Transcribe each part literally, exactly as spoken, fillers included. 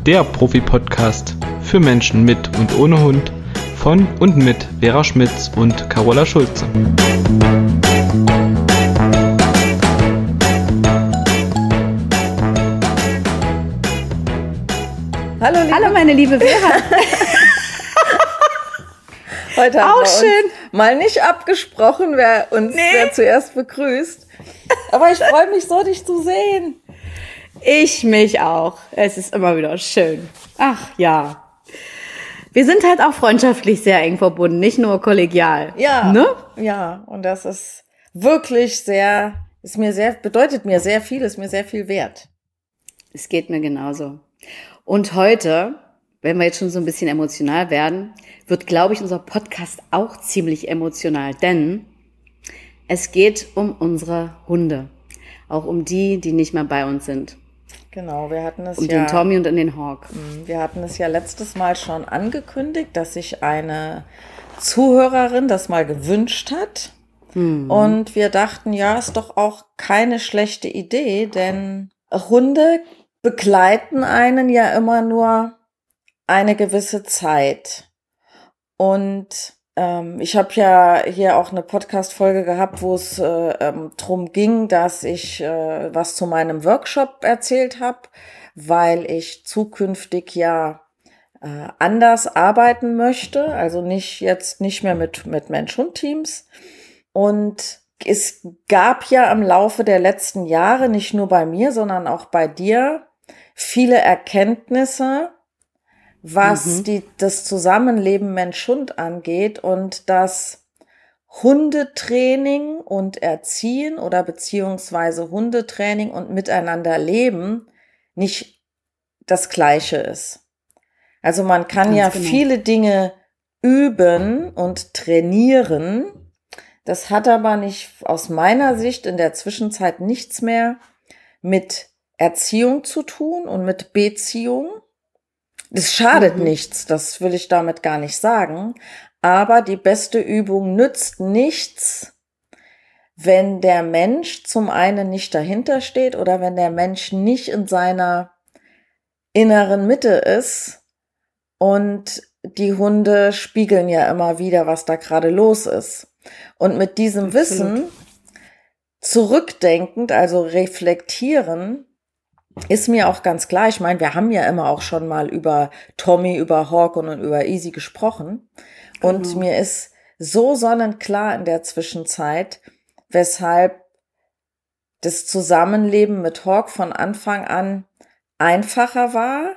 der Profi-Podcast für Menschen mit und ohne Hund von und mit Vera Schmitz und Carola Schulze. Hallo, liebe Hallo meine liebe Vera. Heute haben Auch wir schön. uns mal nicht abgesprochen, wer uns Nee. wer zuerst begrüßt. Aber ich freue mich so, dich zu sehen. Ich mich auch. Es ist immer wieder schön. Ach ja. Wir sind halt auch freundschaftlich sehr eng verbunden, nicht nur kollegial. Ja, Ne? ja. Und das ist wirklich sehr, ist mir sehr, bedeutet mir sehr viel, ist mir sehr viel wert. Es geht mir genauso. Und heute, wenn wir jetzt schon so ein bisschen emotional werden, wird, glaube ich, unser Podcast auch ziemlich emotional, denn es geht um unsere Hunde. Auch um die, die nicht mehr bei uns sind. Genau, wir hatten es Um ja, den Tommy und um den Hawk. wir hatten es ja letztes Mal schon angekündigt, dass sich eine Zuhörerin das mal gewünscht hat. Hm. Und wir dachten, ja, ist doch auch keine schlechte Idee, denn Hunde begleiten einen ja immer nur eine gewisse Zeit. Und ähm, ich habe ja hier auch eine Podcast-Folge gehabt, wo es äh, ähm, drum ging, dass ich äh, was zu meinem Workshop erzählt habe, weil ich zukünftig ja äh, anders arbeiten möchte, also nicht jetzt nicht mehr mit mit Mensch-Hund-Teams. Und es gab ja im Laufe der letzten Jahre, nicht nur bei mir, sondern auch bei dir, viele Erkenntnisse, was Mhm. die, das Zusammenleben Mensch-Hund angeht und dass Hundetraining und Erziehen oder beziehungsweise Hundetraining und Miteinanderleben nicht das Gleiche ist. Also man kann Ganz ja genau. viele Dinge üben und trainieren. Das hat aber nicht, aus meiner Sicht, in der Zwischenzeit nichts mehr mit Erziehung zu tun und mit Beziehung. Das schadet Mhm. nichts, das will ich damit gar nicht sagen. Aber die beste Übung nützt nichts, wenn der Mensch zum einen nicht dahinter steht oder wenn der Mensch nicht in seiner inneren Mitte ist. Und die Hunde spiegeln ja immer wieder, was da gerade los ist. Und mit diesem Absolut. Wissen zurückdenkend, also reflektieren, ist mir auch ganz klar. Ich meine, wir haben ja immer auch schon mal über Tommy, über Hawk und über Easy gesprochen. Und Genau. mir ist so sonnenklar in der Zwischenzeit, weshalb das Zusammenleben mit Hawk von Anfang an einfacher war.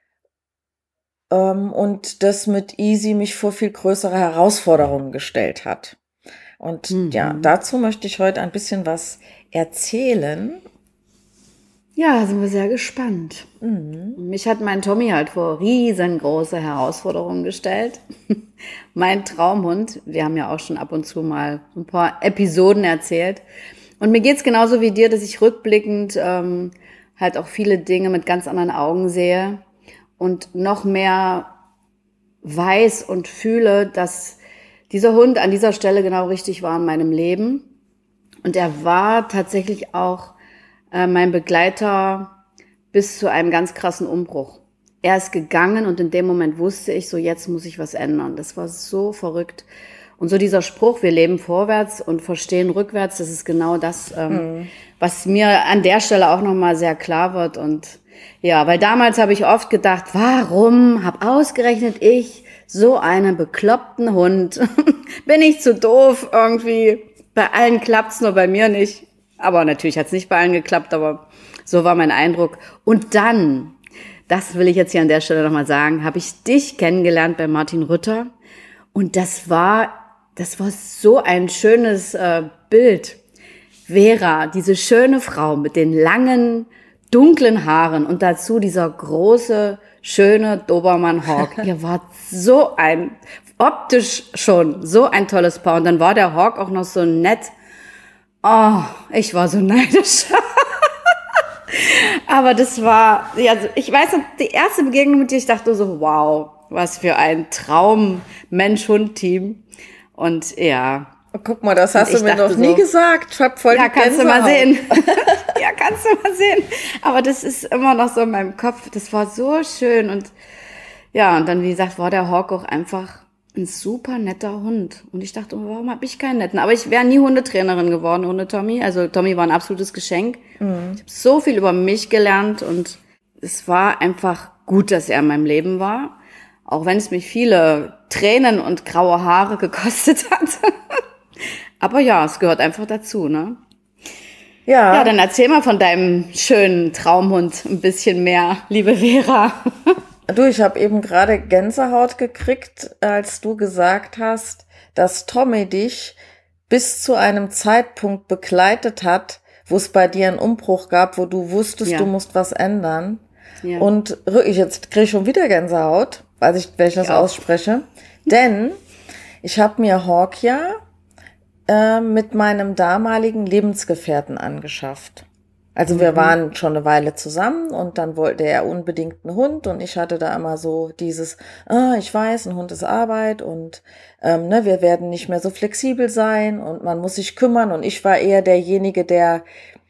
Ähm, und das mit Easy mich vor viel größere Herausforderungen gestellt hat. Und Mhm. ja, dazu möchte ich heute ein bisschen was erzählen. Ja, sind wir sehr gespannt. Mhm. Mich hat mein Tommy halt vor riesengroße Herausforderungen gestellt. Mein Traumhund, wir haben ja auch schon ab und zu mal ein paar Episoden erzählt. Und mir geht's genauso wie dir, dass ich rückblickend ähm, halt auch viele Dinge mit ganz anderen Augen sehe und noch mehr weiß und fühle, dass dieser Hund an dieser Stelle genau richtig war in meinem Leben. Und er war tatsächlich auch äh, mein Begleiter bis zu einem ganz krassen Umbruch. Er ist gegangen und in dem Moment wusste ich, so jetzt muss ich was ändern. Das war so verrückt. Und so dieser Spruch, wir leben vorwärts und verstehen rückwärts, das ist genau das, ähm, Mhm. was mir an der Stelle auch nochmal sehr klar wird. Und ja, weil damals habe ich oft gedacht, warum hab ausgerechnet ich so einen bekloppten Hund? Bin ich zu doof irgendwie? Bei allen klappt's, nur bei mir nicht. Aber natürlich hat's nicht bei allen geklappt, aber so war mein Eindruck. Und dann, das will ich jetzt hier an der Stelle nochmal sagen, habe ich dich kennengelernt bei Martin Rütter. Und das war, das war so ein schönes äh, Bild. Vera, diese schöne Frau mit den langen, dunklen Haaren und dazu dieser große, schöne Dobermann Hawk. Ihr wart so ein, optisch schon, so ein tolles Paar. Und dann war der Hawk auch noch so nett. Oh, ich war so neidisch. Aber das war, ja, ich weiß noch, die erste Begegnung mit dir, ich dachte so, wow, was für ein Traum Mensch-Hund-Team. Und ja, Guck mal, das hast Und du ich mir noch dachte nie so, gesagt. Ich hab voll Ja, die kannst du mal Gänsehaut. sehen. Ja, kannst du mal sehen. Aber das ist immer noch so in meinem Kopf. Das war so schön. Und ja, und dann, wie gesagt, war der Hawk auch einfach ein super netter Hund. Und ich dachte, oh, warum habe ich keinen netten? Aber ich wäre nie Hundetrainerin geworden ohne Tommy. Also Tommy war ein absolutes Geschenk. Mhm. Ich habe so viel über mich gelernt und es war einfach gut, dass er in meinem Leben war. Auch wenn es mich viele Tränen und graue Haare gekostet hat. Aber ja, es gehört einfach dazu, ne? Ja. Ja, dann erzähl mal von deinem schönen Traumhund ein bisschen mehr, liebe Vera. Du, ich habe eben gerade Gänsehaut gekriegt, als du gesagt hast, dass Tommy dich bis zu einem Zeitpunkt begleitet hat, wo es bei dir einen Umbruch gab, wo du wusstest, Ja. du musst was ändern. Ja. Und ich jetzt kriege ich schon wieder Gänsehaut, weil ich, wenn ich das Ich auch. ausspreche. Denn ich habe mir Hawk ja äh, mit meinem damaligen Lebensgefährten angeschafft. Also wir waren schon eine Weile zusammen und dann wollte er unbedingt einen Hund und ich hatte da immer so dieses, ah, ich weiß, ein Hund ist Arbeit und ähm, ne, wir werden nicht mehr so flexibel sein und man muss sich kümmern und ich war eher derjenige, der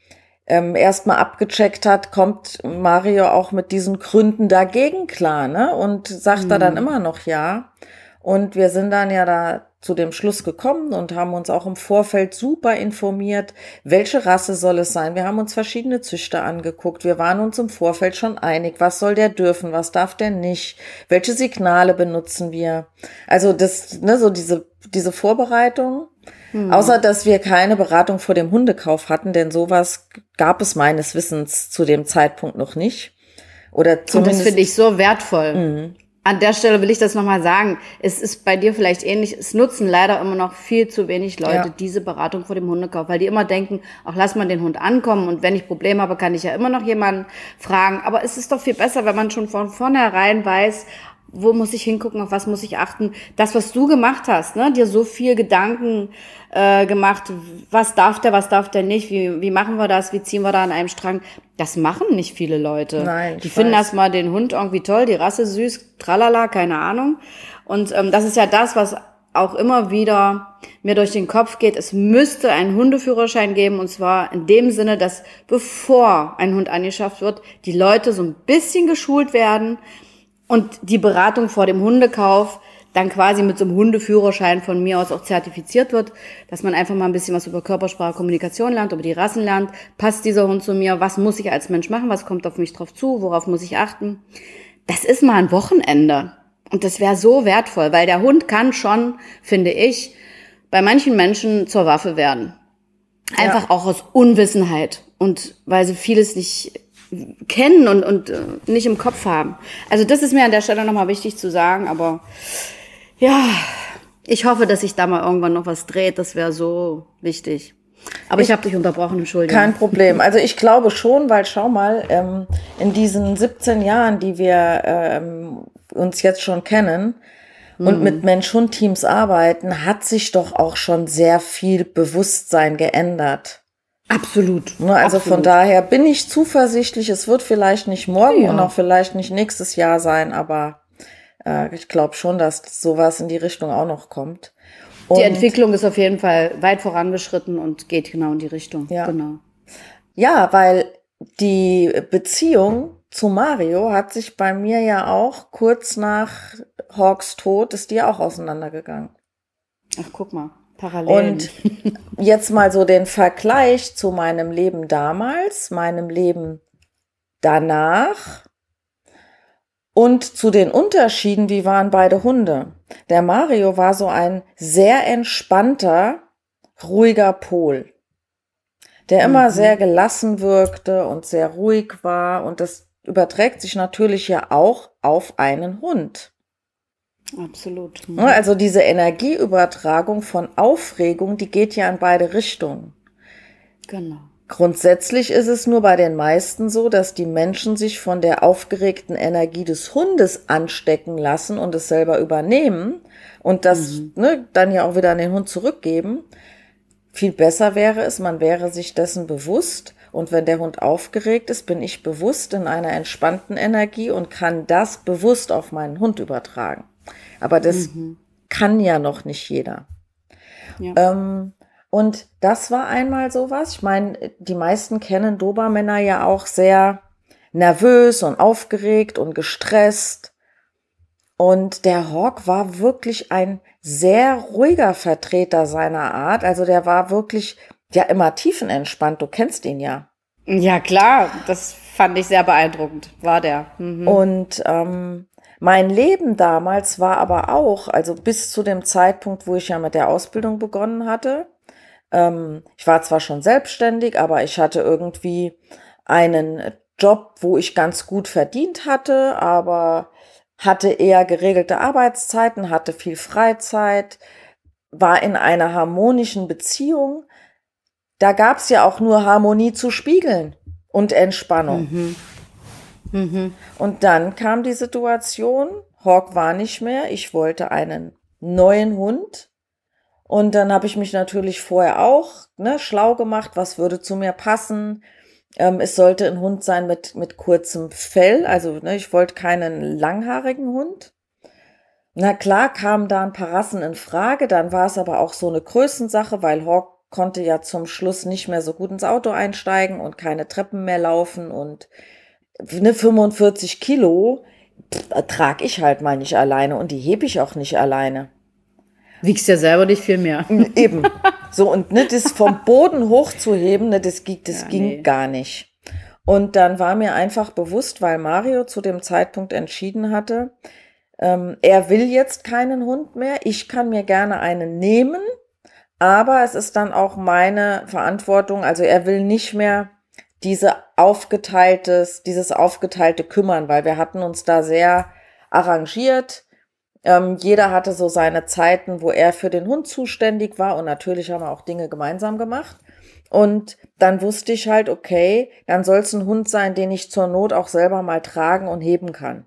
ähm, erstmal abgecheckt hat, kommt Mario auch mit diesen Gründen dagegen klar, ne? Und sagt er dann immer noch ja. Und wir sind dann ja da zu dem Schluss gekommen und haben uns auch im Vorfeld super informiert, welche Rasse soll es sein. Wir haben uns verschiedene Züchter angeguckt. Wir waren uns im Vorfeld schon einig, was soll der dürfen, was darf der nicht, welche Signale benutzen wir. Also das, ne, so diese, diese Vorbereitung. Hm. Außer, dass wir keine Beratung vor dem Hundekauf hatten, denn sowas gab es meines Wissens zu dem Zeitpunkt noch nicht. Oder zumindest. Und das finde ich so wertvoll. Mhm. An der Stelle will ich das nochmal sagen. Es ist bei dir vielleicht ähnlich. Es nutzen leider immer noch viel zu wenig Leute Ja. diese Beratung vor dem Hundekauf, weil die immer denken, ach, lass mal den Hund ankommen und wenn ich Probleme habe, kann ich ja immer noch jemanden fragen. Aber es ist doch viel besser, wenn man schon von vornherein weiß, wo muss ich hingucken, auf was muss ich achten. Das, was du gemacht hast, ne, dir so viel Gedanken äh, gemacht, was darf der, was darf der nicht, wie, wie machen wir das, wie ziehen wir da an einem Strang. Das machen nicht viele Leute. Nein, ich die finden weiß. erstmal den Hund irgendwie toll, die Rasse süß, tralala, keine Ahnung. Und ähm, das ist ja das, was auch immer wieder mir durch den Kopf geht. Es müsste einen Hundeführerschein geben, und zwar in dem Sinne, dass bevor ein Hund angeschafft wird, die Leute so ein bisschen geschult werden und die Beratung vor dem Hundekauf dann quasi mit so einem Hundeführerschein von mir aus auch zertifiziert wird, dass man einfach mal ein bisschen was über Körpersprache, Kommunikation lernt, über die Rassen lernt. Passt dieser Hund zu mir? Was muss ich als Mensch machen? Was kommt auf mich drauf zu? Worauf muss ich achten? Das ist mal ein Wochenende. Und das wäre so wertvoll, weil der Hund kann schon, finde ich, bei manchen Menschen zur Waffe werden. Einfach auch aus Unwissenheit und weil sie vieles nicht kennen und, und äh, nicht im Kopf haben. Also das ist mir an der Stelle nochmal wichtig zu sagen, aber ja, ich hoffe, dass sich da mal irgendwann noch was dreht, das wäre so wichtig. Aber ich, ich habe dich unterbrochen, Entschuldigung. Kein Problem. Also ich glaube schon, weil schau mal, ähm, in diesen siebzehn Jahren, die wir ähm, uns jetzt schon kennen und mhm. mit Mensch-Hund-Teams arbeiten, hat sich doch auch schon sehr viel Bewusstsein geändert. Absolut. Ne, also Absolut. Von daher bin ich zuversichtlich, es wird vielleicht nicht morgen Ja. und auch vielleicht nicht nächstes Jahr sein, aber äh, ich glaube schon, dass sowas in die Richtung auch noch kommt. Und die Entwicklung ist auf jeden Fall weit vorangeschritten und geht genau in die Richtung. Ja. Genau. Ja, weil die Beziehung zu Mario hat sich bei mir ja auch kurz nach Hawks Tod, ist die ja auch auseinandergegangen. Ach, guck mal, parallel. Und jetzt mal so den Vergleich zu meinem Leben damals, meinem Leben danach und zu den Unterschieden, wie waren beide Hunde. Der Mario war so ein sehr entspannter, ruhiger Pol, der immer Mhm. sehr gelassen wirkte und sehr ruhig war. Und das überträgt sich natürlich ja auch auf einen Hund. Absolut. Mhm. Ne, Also diese Energieübertragung von Aufregung, die geht ja in beide Richtungen. Genau. Grundsätzlich ist es nur bei den meisten so, dass die Menschen sich von der aufgeregten Energie des Hundes anstecken lassen und es selber übernehmen und das Mhm. ne, dann ja auch wieder an den Hund zurückgeben. Viel besser wäre es, man wäre sich dessen bewusst und wenn der Hund aufgeregt ist, bin ich bewusst in einer entspannten Energie und kann das bewusst auf meinen Hund übertragen. Aber das Mhm. kann ja noch nicht jeder. Ja. Ähm, und das war einmal sowas. Ich meine, die meisten kennen Dobermänner ja auch sehr nervös und aufgeregt und gestresst. Und der Hawk war wirklich ein sehr ruhiger Vertreter seiner Art. Also der war wirklich ja immer tiefenentspannt. Du kennst ihn ja. Ja, klar, das fand ich sehr beeindruckend, war der. Mhm. Und ähm, mein Leben damals war aber auch, also bis zu dem Zeitpunkt, wo ich ja mit der Ausbildung begonnen hatte. Ähm, ich war zwar schon selbstständig, aber ich hatte irgendwie einen Job, wo ich ganz gut verdient hatte, aber hatte eher geregelte Arbeitszeiten, hatte viel Freizeit, war in einer harmonischen Beziehung. Da gab es ja auch nur Harmonie zu spiegeln und Entspannung. Mhm. Mhm. Und dann kam die Situation, Hawk war nicht mehr, ich wollte einen neuen Hund. Und dann habe ich mich natürlich vorher auch ne, schlau gemacht, was würde zu mir passen. Ähm, es sollte ein Hund sein mit, mit kurzem Fell, also ne, ich wollte keinen langhaarigen Hund. Na klar, kamen da ein paar Rassen in Frage, dann war es aber auch so eine Größensache, weil Hawk konnte ja zum Schluss nicht mehr so gut ins Auto einsteigen und keine Treppen mehr laufen und ne, fünfundvierzig Kilo trage ich halt mal nicht alleine und die hebe ich auch nicht alleine. Wiegst ja selber nicht viel mehr. Eben. So, und ne, das vom Boden hochzuheben, ne, das, ging, das Ja, ging nee. gar nicht. Und dann war mir einfach bewusst, weil Mario zu dem Zeitpunkt entschieden hatte, ähm, er will jetzt keinen Hund mehr. Ich kann mir gerne einen nehmen, aber es ist dann auch meine Verantwortung. Also er will nicht mehr diese aufgeteiltes, dieses aufgeteilte Kümmern, weil wir hatten uns da sehr arrangiert. Ähm, jeder hatte so seine Zeiten, wo er für den Hund zuständig war und natürlich haben wir auch Dinge gemeinsam gemacht. Und dann wusste ich halt, okay, dann soll es ein Hund sein, den ich zur Not auch selber mal tragen und heben kann.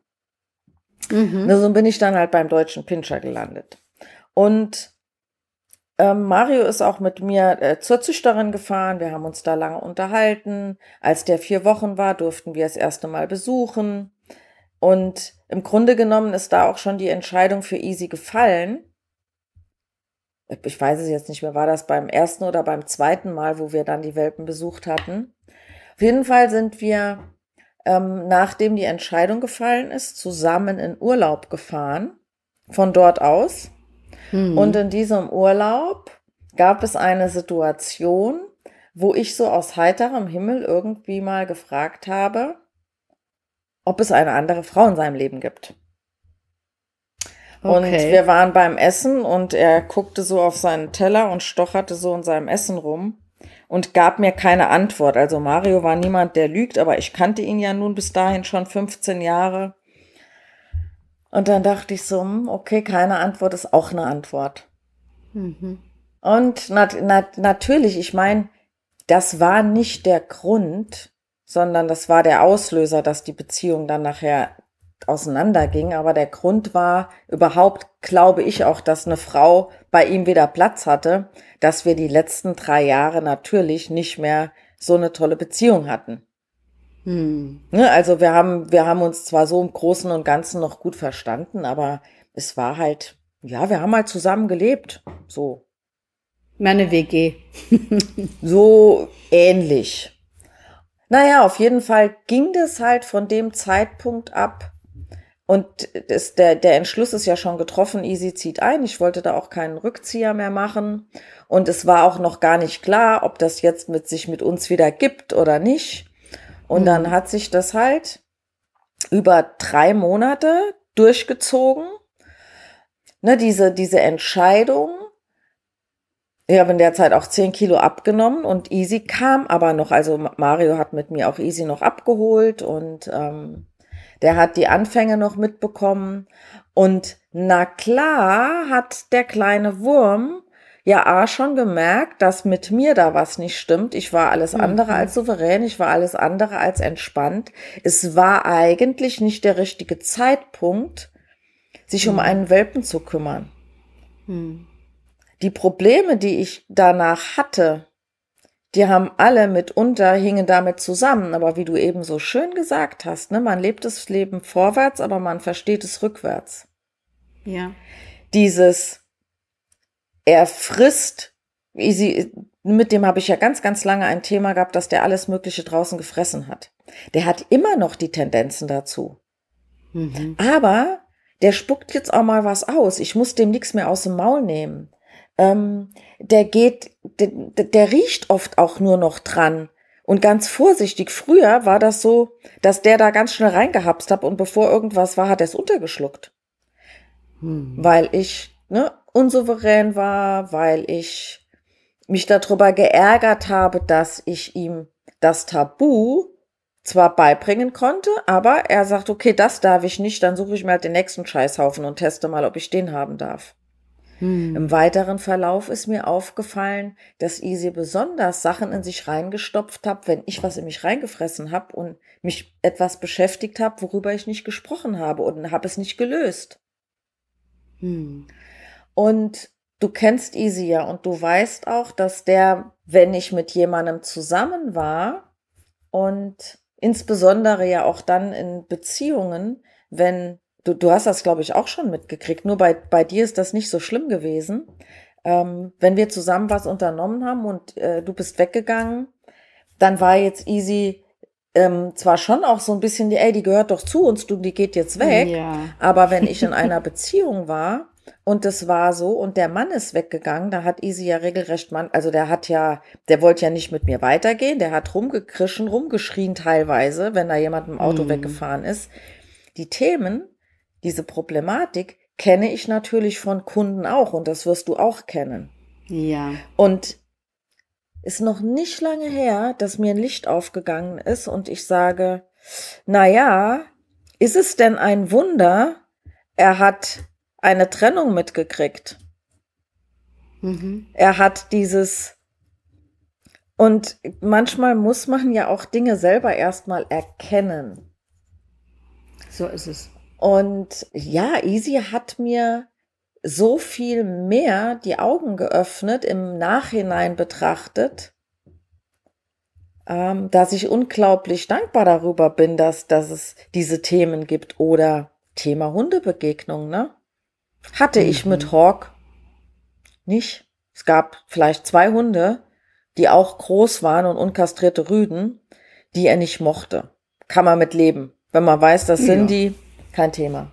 Mhm. Ne, so bin ich dann halt beim Deutschen Pinscher gelandet. Und ähm, Mario ist auch mit mir äh, zur Züchterin gefahren. Wir haben uns da lange unterhalten. Als der vier Wochen war, durften wir das erste Mal besuchen. Und im Grunde genommen ist da auch schon die Entscheidung für Easy gefallen. Ich weiß es jetzt nicht mehr, war das beim ersten oder beim zweiten Mal, wo wir dann die Welpen besucht hatten. Auf jeden Fall sind wir, ähm, nachdem die Entscheidung gefallen ist, zusammen in Urlaub gefahren, von dort aus. Mhm. Und in diesem Urlaub gab es eine Situation, wo ich so aus heiterem Himmel irgendwie mal gefragt habe, ob es eine andere Frau in seinem Leben gibt. Und Okay. wir waren beim Essen und er guckte so auf seinen Teller und stocherte so in seinem Essen rum und gab mir keine Antwort. Also Mario war niemand, der lügt, aber ich kannte ihn ja nun bis dahin schon fünfzehn Jahre. Und dann dachte ich so, hm, okay, keine Antwort ist auch eine Antwort. Mhm. Und nat nat natürlich, ich meine, das war nicht der Grund, sondern das war der Auslöser, dass die Beziehung dann nachher auseinanderging. Aber der Grund war überhaupt, glaube ich auch, dass eine Frau bei ihm wieder Platz hatte, dass wir die letzten drei Jahre natürlich nicht mehr so eine tolle Beziehung hatten. Hm. Ne, also wir haben, wir haben uns zwar so im Großen und Ganzen noch gut verstanden, aber es war halt, ja, wir haben halt zusammen gelebt. So. Meine W G. So ähnlich. Naja, auf jeden Fall ging das halt von dem Zeitpunkt ab. Und das, der, der Entschluss ist ja schon getroffen, Easy zieht ein. Ich wollte da auch keinen Rückzieher mehr machen. Und es war auch noch gar nicht klar, ob das jetzt mit sich mit uns wieder gibt oder nicht. Und Hm. dann hat sich das halt über drei Monate durchgezogen. Ne, diese, diese Entscheidung. Ich habe in der Zeit auch zehn Kilo abgenommen und Easy kam aber noch. Also Mario hat mit mir auch Easy noch abgeholt und ähm, der hat die Anfänge noch mitbekommen. Und na klar hat der kleine Wurm ja A schon gemerkt, dass mit mir da was nicht stimmt. Ich war alles andere Mhm. als souverän, ich war alles andere als entspannt. Es war eigentlich nicht der richtige Zeitpunkt, sich um einen Welpen zu kümmern. Hm. Die Probleme, die ich danach hatte, die haben alle mitunter, hingen damit zusammen. Aber wie du eben so schön gesagt hast, ne, man lebt das Leben vorwärts, aber man versteht es rückwärts. Ja. Dieses er frisst, Easy, mit dem habe ich ja ganz, ganz lange ein Thema gehabt, dass der alles Mögliche draußen gefressen hat. Der hat immer noch die Tendenzen dazu. Mhm. Aber der spuckt jetzt auch mal was aus. Ich muss dem nichts mehr aus dem Maul nehmen. Ähm, der geht, der, der riecht oft auch nur noch dran. Und ganz vorsichtig. Früher war das so, dass der da ganz schnell reingehapst hat und bevor irgendwas war, hat er es untergeschluckt. Mhm. Weil ich ne, unsouverän war, weil ich mich darüber geärgert habe, dass ich ihm das Tabu zwar beibringen konnte, aber er sagt, okay, das darf ich nicht, dann suche ich mir halt den nächsten Scheißhaufen und teste mal, ob ich den haben darf. Hm. Im weiteren Verlauf ist mir aufgefallen, dass Easy besonders Sachen in sich reingestopft hat, wenn ich was in mich reingefressen habe und mich etwas beschäftigt habe, worüber ich nicht gesprochen habe und habe es nicht gelöst. Hm. Und du kennst Easy ja und du weißt auch, dass der, wenn ich mit jemandem zusammen war und insbesondere ja auch dann in Beziehungen, wenn, du, du hast das glaube ich auch schon mitgekriegt, nur bei, bei dir ist das nicht so schlimm gewesen, ähm, wenn wir zusammen was unternommen haben und äh, du bist weggegangen, dann war jetzt Easy ähm, zwar schon auch so ein bisschen, die, ey, die gehört doch zu uns, du, die geht jetzt weg, ja. Aber wenn ich in einer Beziehung war, und das war so, und der Mann ist weggegangen, da hat Easy ja regelrecht, Mann, also der hat ja, der wollte ja nicht mit mir weitergehen, der hat rumgekrischen, rumgeschrien teilweise, wenn da jemand im Auto mhm. weggefahren ist. Die Themen, diese Problematik kenne ich natürlich von Kunden auch und das wirst du auch kennen. Ja. Und ist noch nicht lange her, dass mir ein Licht aufgegangen ist und ich sage, na ja, ist es denn ein Wunder, er hat eine Trennung mitgekriegt. Mhm. Er hat dieses, und manchmal muss man ja auch Dinge selber erstmal erkennen. So ist es. Und ja, Easy hat mir so viel mehr die Augen geöffnet, im Nachhinein betrachtet, ähm, dass ich unglaublich dankbar darüber bin, dass, dass es diese Themen gibt. Oder Thema Hundebegegnung, ne? Hatte mhm. ich mit Hawk nicht. Es gab vielleicht zwei Hunde, die auch groß waren und unkastrierte Rüden, die er nicht mochte. Kann man mit leben. Wenn man weiß, das sind ja. die, kein Thema.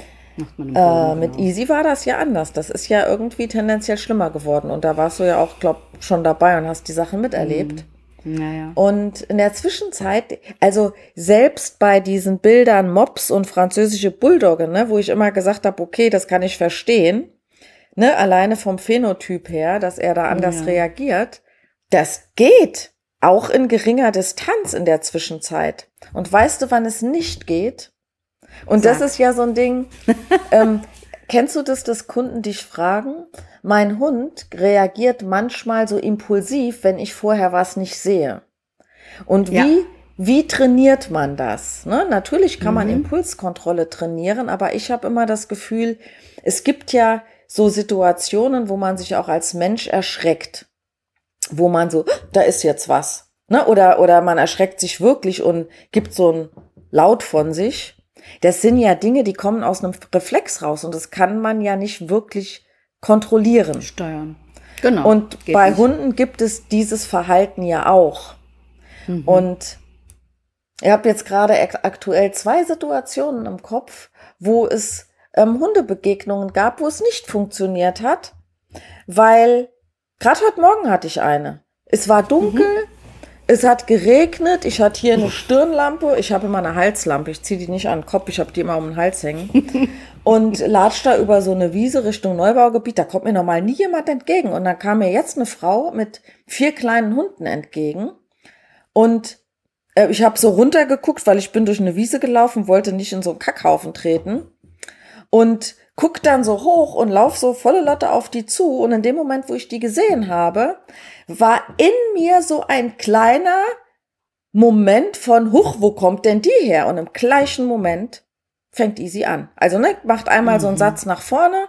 Äh, mit Easy war das ja anders. Das ist ja irgendwie tendenziell schlimmer geworden. Und da warst du ja auch, glaub, schon dabei und hast die Sachen miterlebt. Mhm. Naja. Und in der Zwischenzeit, also selbst bei diesen Bildern Mops und französische Bulldogge, ne, wo ich immer gesagt habe, okay, das kann ich verstehen, ne, alleine vom Phänotyp her, dass er da anders ja. reagiert, das geht auch in geringer Distanz in der Zwischenzeit. Und weißt du, wann es nicht geht? Und Sag. Das ist ja so ein Ding, ähm, kennst du das, dass Kunden dich fragen? Mein Hund reagiert manchmal so impulsiv, wenn ich vorher was nicht sehe. Und wie, ja. wie trainiert man das? Ne? Natürlich kann mhm. man Impulskontrolle trainieren, aber ich habe immer das Gefühl, es gibt ja so Situationen, wo man sich auch als Mensch erschreckt. Wo man so, da ist jetzt was. Ne? Oder, oder man erschreckt sich wirklich und gibt so ein Laut von sich. Das sind ja Dinge, die kommen aus einem Reflex raus und das kann man ja nicht wirklich kontrollieren. Steuern. Genau. Und bei nicht. Hunden gibt es dieses Verhalten ja auch. Mhm. Und ich habe jetzt gerade aktuell zwei Situationen im Kopf, wo es ähm, Hundebegegnungen gab, wo es nicht funktioniert hat, weil gerade heute Morgen hatte ich eine. Es war dunkel. Mhm. Es hat geregnet, ich hatte hier eine Stirnlampe, ich habe immer eine Halslampe, ich ziehe die nicht an den Kopf, ich habe die immer um den Hals hängen und latsch da über so eine Wiese Richtung Neubaugebiet, da kommt mir normal nie jemand entgegen und dann kam mir jetzt eine Frau mit vier kleinen Hunden entgegen und äh, ich habe so runtergeguckt, weil ich bin durch eine Wiese gelaufen, wollte nicht in so einen Kackhaufen treten und guck dann so hoch und lauf so volle Lotte auf die zu und in dem Moment, wo ich die gesehen habe, war in mir so ein kleiner Moment von, huch, wo kommt denn die her? Und im gleichen Moment fängt Easy an. Also, ne, macht einmal mhm. so einen Satz nach vorne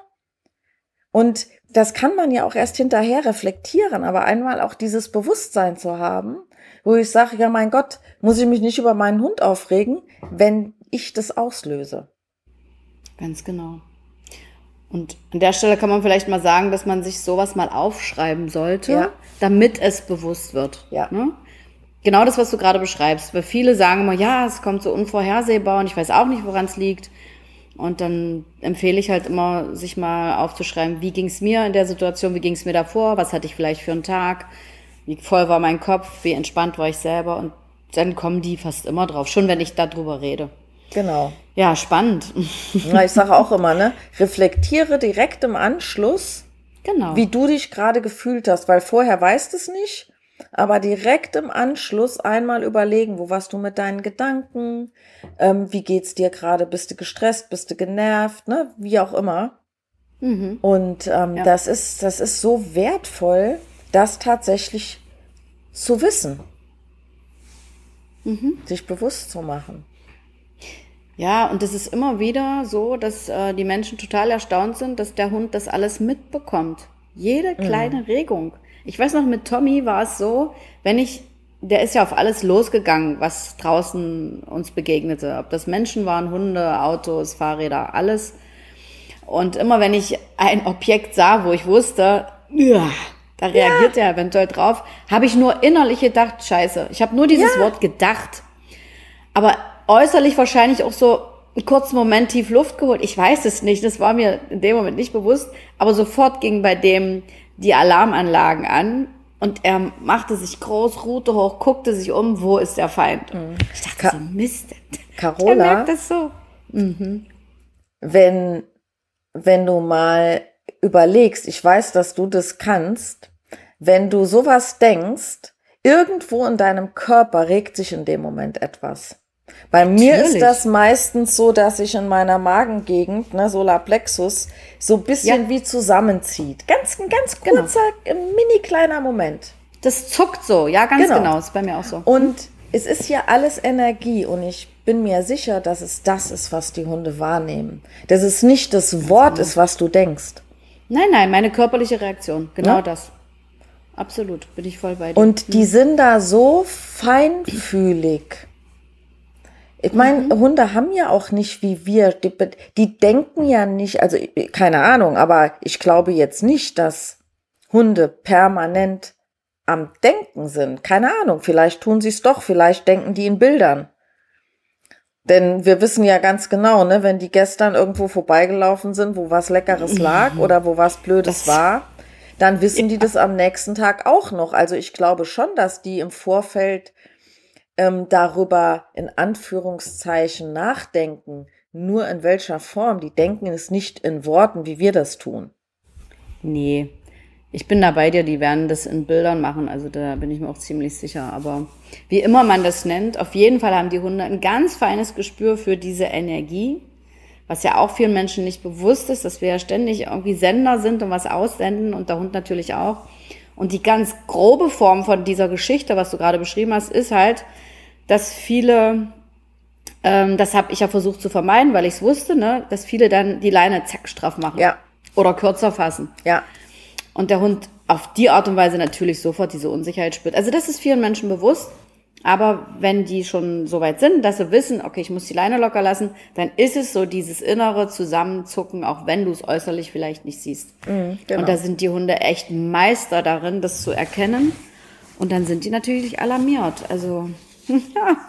und das kann man ja auch erst hinterher reflektieren, aber einmal auch dieses Bewusstsein zu haben, wo ich sage, ja mein Gott, muss ich mich nicht über meinen Hund aufregen, wenn ich das auslöse. Ganz genau. Und an der Stelle kann man vielleicht mal sagen, dass man sich sowas mal aufschreiben sollte, ja. damit es bewusst wird. Ja. Ne? Genau das, was du gerade beschreibst. Weil viele sagen immer, ja, es kommt so unvorhersehbar und ich weiß auch nicht, woran es liegt. Und dann empfehle ich halt immer, sich mal aufzuschreiben, wie ging es mir in der Situation, wie ging es mir davor, was hatte ich vielleicht für einen Tag, wie voll war mein Kopf, wie entspannt war ich selber. Und dann kommen die fast immer drauf, schon wenn ich darüber rede. Genau. Ja, spannend. Ja, ich sage auch immer, ne, reflektiere direkt im Anschluss, genau. wie du dich gerade gefühlt hast, weil vorher weißt es nicht, aber direkt im Anschluss einmal überlegen, wo warst du mit deinen Gedanken, ähm, wie geht's dir gerade, bist du gestresst, bist du genervt, ne, wie auch immer. Mhm. Und ähm, ja. das ist, das ist so wertvoll, das tatsächlich zu wissen, mhm. sich bewusst zu machen. Ja, und es ist immer wieder so, dass äh, die Menschen total erstaunt sind, dass der Hund das alles mitbekommt. Jede kleine mhm. Regung. Ich weiß noch, mit Tommy war es so, wenn ich, der ist ja auf alles losgegangen, was draußen uns begegnete. Ob das Menschen waren, Hunde, Autos, Fahrräder, alles. Und immer wenn ich ein Objekt sah, wo ich wusste, ja, da reagiert ja. er eventuell drauf, habe ich nur innerlich gedacht, scheiße. Ich habe nur dieses ja. Wort gedacht. Aber äußerlich wahrscheinlich auch so einen kurzen Moment tief Luft geholt. Ich weiß es nicht, das war mir in dem Moment nicht bewusst. Aber sofort gingen bei dem die Alarmanlagen an und er machte sich groß, Rute hoch, guckte sich um, wo ist der Feind? Mhm. Ich dachte Ka- so, Mist, Carola, der merkt das so. Mhm. Wenn, wenn du mal überlegst, ich weiß, dass du das kannst, wenn du sowas denkst, irgendwo in deinem Körper regt sich in dem Moment etwas. Bei Natürlich. mir ist das meistens so, dass sich in meiner Magengegend, ne, Solarplexus, so ein bisschen ja. wie zusammenzieht. Ganz, ein ganz kurzer, genau. mini kleiner Moment. Das zuckt so, ja, ganz genau. genau. Ist bei mir auch so. Und es ist ja alles Energie und ich bin mir sicher, dass es das ist, was die Hunde wahrnehmen. Dass es nicht das Wort genau. ist, was du denkst. Nein, nein, meine körperliche Reaktion. Genau ja? das. Absolut, bin ich voll bei dir. Und die sind da so feinfühlig. Ich meine, mhm. Hunde haben ja auch nicht wie wir, die, die denken ja nicht, also keine Ahnung, aber ich glaube jetzt nicht, dass Hunde permanent am Denken sind. Keine Ahnung, vielleicht tun sie es doch, vielleicht denken die in Bildern. Denn wir wissen ja ganz genau, ne, wenn die gestern irgendwo vorbeigelaufen sind, wo was Leckeres lag mhm. oder wo was Blödes das, war, dann wissen ja. die das am nächsten Tag auch noch. Also ich glaube schon, dass die im Vorfeld ähm, darüber in Anführungszeichen nachdenken, nur in welcher Form. Die denken es nicht in Worten, wie wir das tun. Nee, ich bin da bei dir, die werden das in Bildern machen, also da bin ich mir auch ziemlich sicher. Aber wie immer man das nennt, auf jeden Fall haben die Hunde ein ganz feines Gespür für diese Energie, was ja auch vielen Menschen nicht bewusst ist, dass wir ja ständig irgendwie Sender sind und was aussenden und der Hund natürlich auch. Und die ganz grobe Form von dieser Geschichte, was du gerade beschrieben hast, ist halt, dass viele, ähm, das habe ich ja versucht zu vermeiden, weil ich es wusste, ne, dass viele dann die Leine zack straff machen ja. oder kürzer fassen. Ja. Und der Hund auf die Art und Weise natürlich sofort diese Unsicherheit spürt. Also das ist vielen Menschen bewusst, aber wenn die schon so weit sind, dass sie wissen, okay, ich muss die Leine locker lassen, dann ist es so dieses innere Zusammenzucken, auch wenn du es äußerlich vielleicht nicht siehst. Mhm, genau. Und da sind die Hunde echt Meister darin, das zu erkennen. Und dann sind die natürlich alarmiert. Also, ja,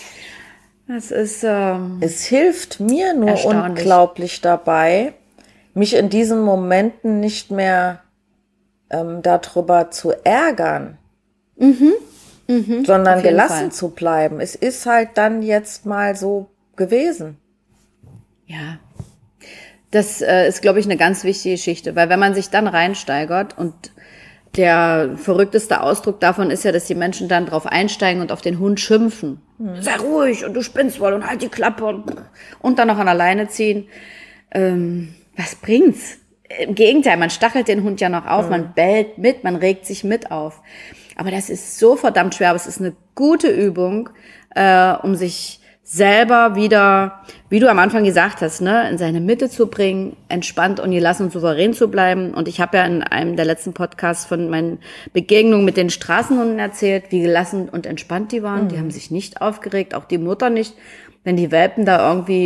das ist ähm, Es hilft mir nur unglaublich dabei, mich in diesen Momenten nicht mehr ähm, darüber zu ärgern, mhm. Mhm, sondern gelassen Fall. zu bleiben. Es ist halt dann jetzt mal so gewesen. Ja, das äh, ist, glaube ich, eine ganz wichtige Geschichte, weil wenn man sich dann reinsteigert und der verrückteste Ausdruck davon ist ja, dass die Menschen dann drauf einsteigen und auf den Hund schimpfen. Hm. Sei ruhig und du spinnst wohl und halt die Klappe und, und dann noch an der Leine ziehen. Ähm, was bringt's? Im Gegenteil, man stachelt den Hund ja noch auf, hm. man bellt mit, man regt sich mit auf. Aber das ist so verdammt schwer, aber es ist eine gute Übung, äh, um sich selber wieder, wie du am Anfang gesagt hast, ne, in seine Mitte zu bringen, entspannt und gelassen und souverän zu bleiben. Und ich habe ja in einem der letzten Podcasts von meinen Begegnungen mit den Straßenhunden erzählt, wie gelassen und entspannt die waren. Mhm. Die haben sich nicht aufgeregt, auch die Mutter nicht. Wenn die Welpen da irgendwie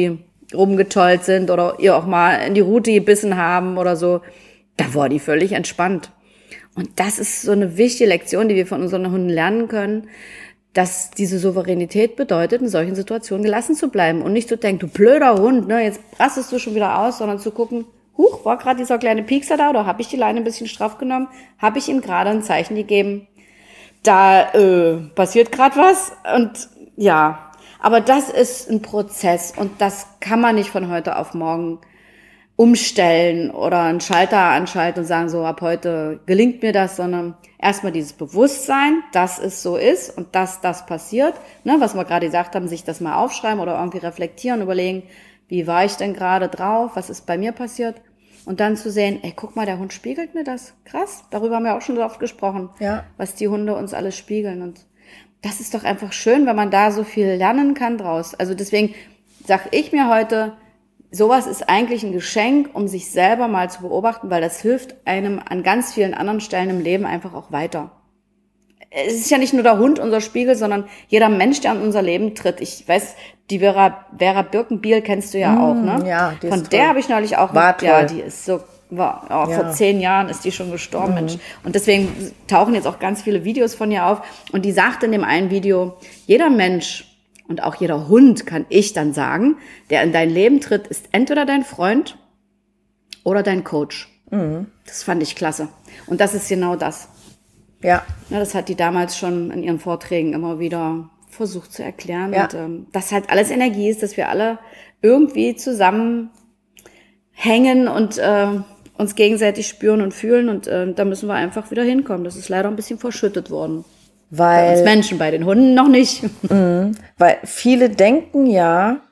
rumgetollt sind oder ihr auch mal in die Rute gebissen haben oder so, da war die völlig entspannt. Und das ist so eine wichtige Lektion, die wir von unseren Hunden lernen können, dass diese Souveränität bedeutet, in solchen Situationen gelassen zu bleiben und nicht zu denken, du blöder Hund, ne, jetzt rastest du schon wieder aus, sondern zu gucken, huch, war gerade dieser kleine Piekser da oder habe ich die Leine ein bisschen straff genommen? Habe ich ihm gerade ein Zeichen gegeben? Da äh, passiert gerade was und ja, aber das ist ein Prozess und das kann man nicht von heute auf morgen umstellen oder einen Schalter anschalten und sagen, so ab heute gelingt mir das, sondern erstmal dieses Bewusstsein, dass es so ist und dass das passiert, ne, was wir gerade gesagt haben, sich das mal aufschreiben oder irgendwie reflektieren, überlegen, wie war ich denn gerade drauf, was ist bei mir passiert und dann zu sehen, ey, guck mal, der Hund spiegelt mir das, krass, darüber haben wir auch schon so oft gesprochen, ja. was die Hunde uns alles spiegeln und das ist doch einfach schön, wenn man da so viel lernen kann draus. Also deswegen sag ich mir heute, sowas ist eigentlich ein Geschenk, um sich selber mal zu beobachten, weil das hilft einem an ganz vielen anderen Stellen im Leben einfach auch weiter. Es ist ja nicht nur der Hund unser Spiegel, sondern jeder Mensch, der in unser Leben tritt. Ich weiß, die Vera, Vera Birkenbiel kennst du ja auch, ne? Ja, die ist Von toll. der habe ich neulich auch, War toll. ja, die ist so, war, oh, Ja. vor zehn Jahren ist die schon gestorben, Mensch. Und deswegen tauchen jetzt auch ganz viele Videos von ihr auf. Und die sagt in dem einen Video, jeder Mensch und auch jeder Hund, kann ich dann sagen, der in dein Leben tritt, ist entweder dein Freund oder dein Coach. Mhm. Das fand ich klasse. Und das ist genau das. Ja. Ja, das hat die damals schon in ihren Vorträgen immer wieder versucht zu erklären. Ja. Und ähm, dass halt alles Energie ist, dass wir alle irgendwie zusammen hängen und äh, uns gegenseitig spüren und fühlen. Und äh, da müssen wir einfach wieder hinkommen. Das ist leider ein bisschen verschüttet worden. Bei uns Weil, Menschen, bei den Hunden noch nicht. mh, weil viele denken ja,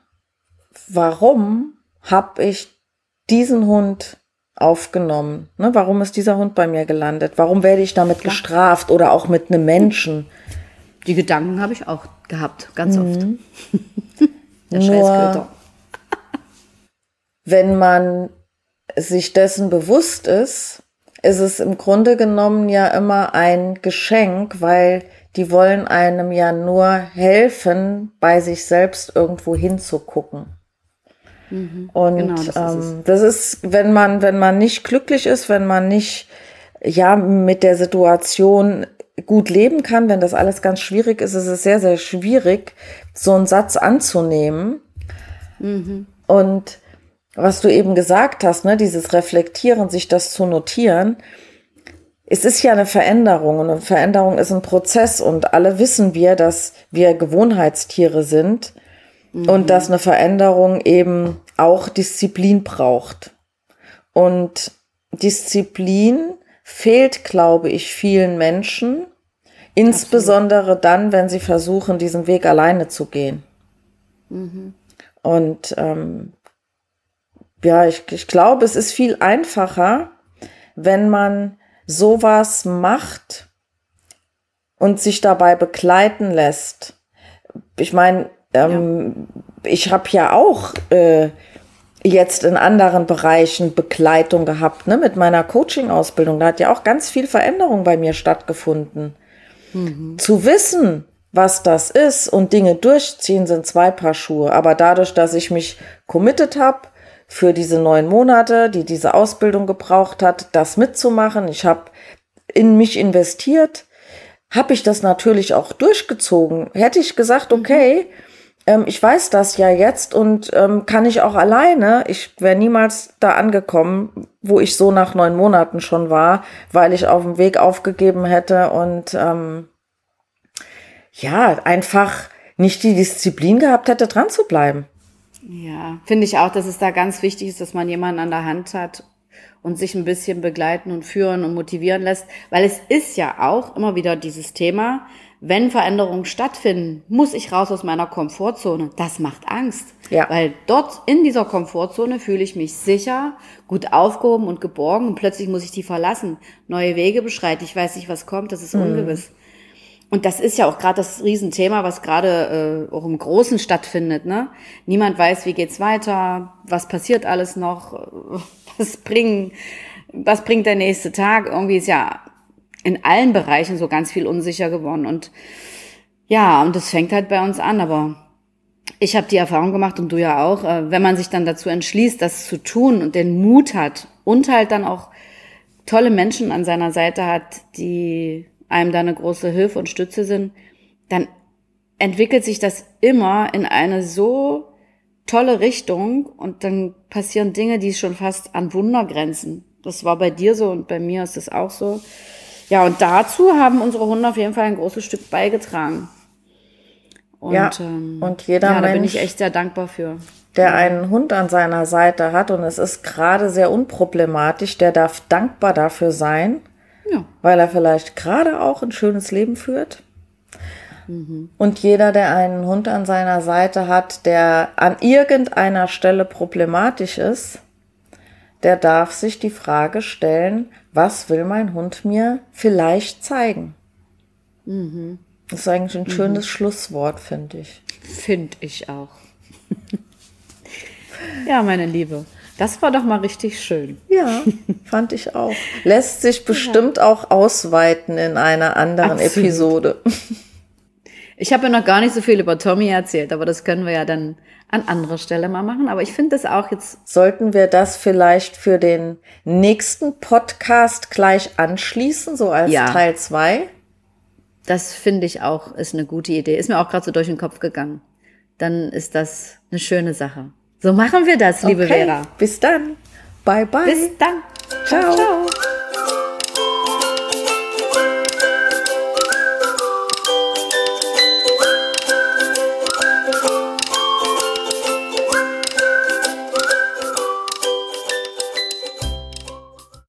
warum habe ich diesen Hund aufgenommen? Ne? Warum ist dieser Hund bei mir gelandet? Warum werde ich damit Klar. gestraft oder auch mit einem Menschen? Die Gedanken habe ich auch gehabt, ganz oft. Der Nur- Scheißköter. Wenn man sich dessen bewusst ist, ist es im Grunde genommen ja immer ein Geschenk, weil die wollen einem ja nur helfen, bei sich selbst irgendwo hinzugucken. Und genau, das ist ähm, es. das ist, wenn man, wenn man nicht glücklich ist, wenn man nicht ja mit der Situation gut leben kann, wenn das alles ganz schwierig ist, ist es sehr, sehr schwierig, so einen Satz anzunehmen. Und was du eben gesagt hast, ne, dieses Reflektieren, sich das zu notieren, es ist ja eine Veränderung und eine Veränderung ist ein Prozess und alle wissen wir, dass wir Gewohnheitstiere sind und dass eine Veränderung eben auch Disziplin braucht. Und Disziplin fehlt, glaube ich, vielen Menschen, insbesondere dann, wenn sie versuchen, diesen Weg alleine zu gehen. Und ähm, ja, ich, ich glaube, es ist viel einfacher, wenn man sowas macht und sich dabei begleiten lässt. Ich meine, ähm, ja. ich habe ja auch äh, jetzt in anderen Bereichen Begleitung gehabt, ne, mit meiner Coaching-Ausbildung. Da hat ja auch ganz viel Veränderung bei mir stattgefunden. Mhm. Zu wissen, was das ist und Dinge durchziehen, sind zwei Paar Schuhe. Aber dadurch, dass ich mich committed habe, für diese neun Monate, die diese Ausbildung gebraucht hat, das mitzumachen. Ich habe in mich investiert, habe ich das natürlich auch durchgezogen. Hätte ich gesagt, okay, ähm, ich weiß das ja jetzt und ähm, kann ich auch alleine, ich wäre niemals da angekommen, wo ich so nach neun Monaten schon war, weil ich auf dem Weg aufgegeben hätte und ähm, ja, einfach nicht die Disziplin gehabt hätte, dran zu bleiben. Ja, finde ich auch, dass es da ganz wichtig ist, dass man jemanden an der Hand hat und sich ein bisschen begleiten und führen und motivieren lässt, weil es ist ja auch immer wieder dieses Thema, wenn Veränderungen stattfinden, muss ich raus aus meiner Komfortzone. Das macht Angst, Ja. weil dort in dieser Komfortzone fühle ich mich sicher, gut aufgehoben und geborgen und plötzlich muss ich die verlassen, neue Wege beschreiten, ich weiß nicht, was kommt, das ist ungewiss. Und das ist ja auch gerade das Riesenthema, was gerade äh, auch im Großen stattfindet, ne? Niemand weiß, wie geht's weiter, was passiert alles noch, was bringen, was bringt der nächste Tag? Irgendwie ist ja in allen Bereichen so ganz viel unsicher geworden. Und ja, und das fängt halt bei uns an, aber ich habe die Erfahrung gemacht und du ja auch, äh, wenn man sich dann dazu entschließt, das zu tun und den Mut hat und halt dann auch tolle Menschen an seiner Seite hat, die einem da eine große Hilfe und Stütze sind, dann entwickelt sich das immer in eine so tolle Richtung und dann passieren Dinge, die schon fast an Wunder grenzen. Das war bei dir so und bei mir ist das auch so. Ja, und dazu haben unsere Hunde auf jeden Fall ein großes Stück beigetragen. Und, ja, ähm, und jeder ja, da Mensch, bin ich echt sehr dankbar für. der einen Hund an seiner Seite hat, und es ist gerade sehr unproblematisch, der darf dankbar dafür sein, Ja. weil er vielleicht gerade auch ein schönes Leben führt. Mhm. Und jeder, der einen Hund an seiner Seite hat, der an irgendeiner Stelle problematisch ist, der darf sich die Frage stellen, was will mein Hund mir vielleicht zeigen? Mhm. Das ist eigentlich ein schönes mhm. Schlusswort, finde ich. Finde ich auch. Ja, meine Liebe, das war doch mal richtig schön. Ja, fand ich auch. Lässt sich bestimmt ja. auch ausweiten in einer anderen Absolut. Episode. Ich habe ja noch gar nicht so viel über Tommy erzählt, aber das können wir ja dann an anderer Stelle mal machen. Aber ich finde das auch jetzt... Sollten wir das vielleicht für den nächsten Podcast gleich anschließen, so als ja. Teil zwei? Das finde ich auch, ist eine gute Idee. Ist mir auch gerade so durch den Kopf gegangen. Dann ist das eine schöne Sache. So machen wir das, liebe okay. Vera. Bis dann. Bye, bye. Bis dann. Ciao. Ciao.